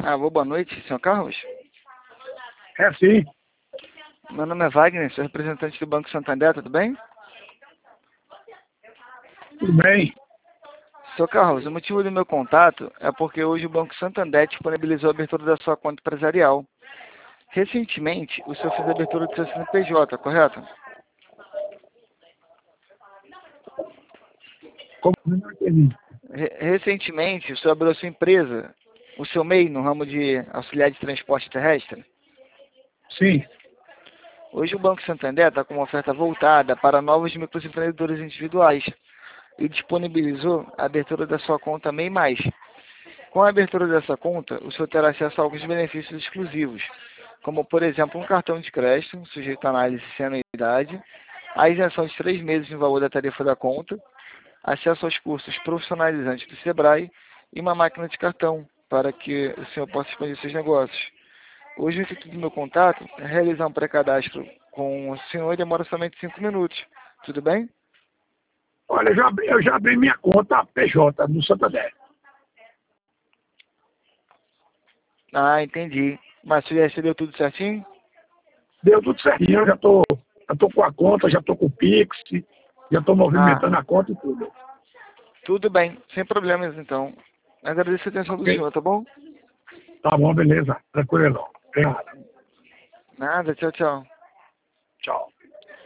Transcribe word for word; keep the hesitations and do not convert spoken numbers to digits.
Alô, boa noite, senhor Carlos? É sim. Meu nome é Wagner, sou representante do Banco Santander, tudo bem? Tudo bem? Senhor Carlos, o motivo do meu contato é porque hoje o Banco Santander disponibilizou a abertura da sua conta empresarial. Recentemente, o senhor fez a abertura do seu C N P J, correto? Como não entendi? Re- Recentemente, o senhor abriu a sua empresa, o seu M E I, no ramo de auxiliar de transporte terrestre. Sim. Hoje o Banco Santander está com uma oferta voltada para novos microempreendedores individuais e disponibilizou a abertura da sua conta M E I mais. Com a abertura dessa conta, o senhor terá acesso a alguns benefícios exclusivos, como, por exemplo, um cartão de crédito, sujeito à análise sem anuidade, a isenção de três meses no valor da tarifa da conta, acesso aos cursos profissionalizantes do Sebrae e uma máquina de cartão, para que o senhor possa expandir seus negócios. Hoje, o intuito do meu contato é realizar um pré-cadastro com o senhor e demora somente cinco minutos. Tudo bem? Olha, eu já abri, eu já abri minha conta P J no Santander. Ah, entendi. Mas você já recebeu tudo certinho? Deu tudo certinho, eu já tô, já tô com a conta, já tô com o Pix, já tô Ah, movimentando a conta e tudo. tudo bem. Sem problemas, então. Agradeço a atenção do Ok? senhor, tá bom? Tá bom, beleza. Tranquilo. Obrigado. Nada, tchau, tchau.